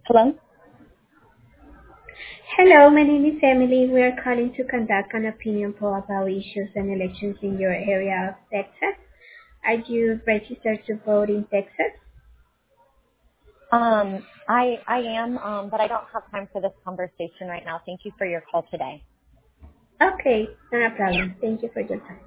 Hello? Hello, my name is Emily. We are calling to conduct an opinion poll about issues and elections in your area of Texas. Are you registered to vote in Texas? I am, but I don't have time for this conversation right now. Thank you for your call today. Okay, not a problem. Thank you for your time.